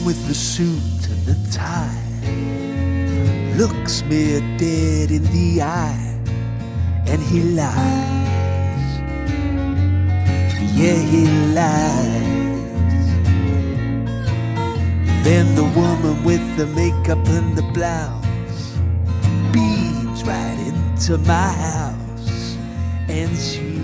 with the suit and the tie looks me dead in the eye, and he lies. Yeah, he lies. Then the woman with the makeup and the blouse beams right into my house, and she